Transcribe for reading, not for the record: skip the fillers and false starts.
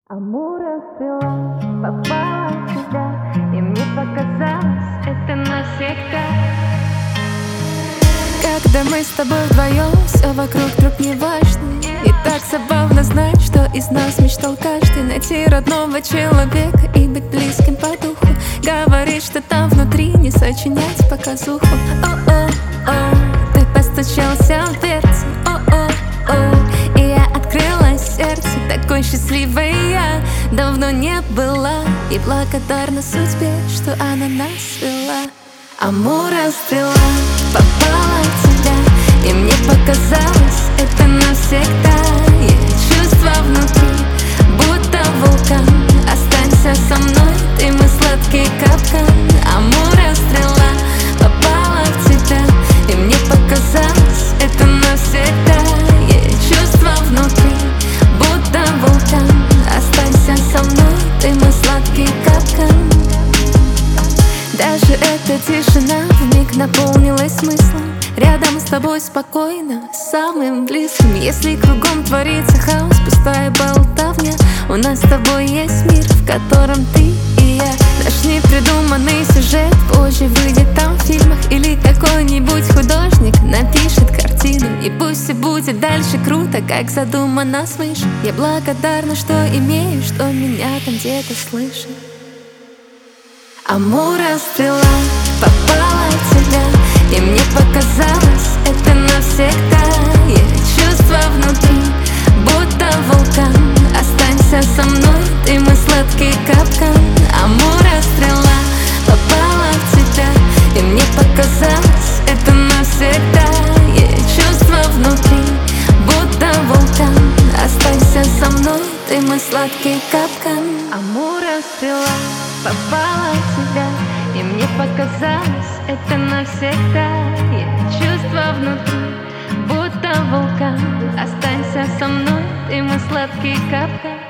Амура стрела попала в тебя, и мне показалось, это навсегда. Когда мы с тобой вдвоем, все вокруг вдруг не важно. И так забавно знать, что из нас мечтал каждый найти родного человека и быть близким по духу. Говорит, что там внутри не сочинять показуху. О-о-о, ты постучался в дверцу. О-о-о, и я открыла сердце. Такой счастливой я давно не была, и благодарна судьбе, что она нас свела. Амура стрела попала в тебя, и мне показалось, это навсегда. Есть чувства внутри, будто вулкан. Останься со мной, ты мой сладкий капкан. Амура стрела попала в тебя, и мне показалось, это навсегда. Есть чувства внутри, будто вулкан. Останься со мной, ты мой сладкий капкан. Даже эта тишина вмиг наполнилась смыслом. Рядом с тобой спокойно, самым близким. Если кругом творится хаос, пустая болтовня, у нас с тобой есть мир, в котором ты и я. Наш непридуманный сюжет позже выйдет там в фильмах, или какой-нибудь художник напишет картину. И пусть все будет дальше круто, как задумано свыше. Я благодарна, что имею, что меня там где-то слышит. Амура стрела попала в тебя, и мне показалось, это навсегда. Есть чувства внутри, будто вулкан. Останься со мной, ты мой сладкий капкан. Амура стрела попала в тебя, и мне показалось, это навсегда. Есть чувства внутри, будто вулкан. Останься со мной, ты мой сладкий капкан. Амура стрела попала в тебя, и мне показалось, это навсегда. Есть чувства внутри, будто вулкан. Останься со мной, ты мой сладкий капкан.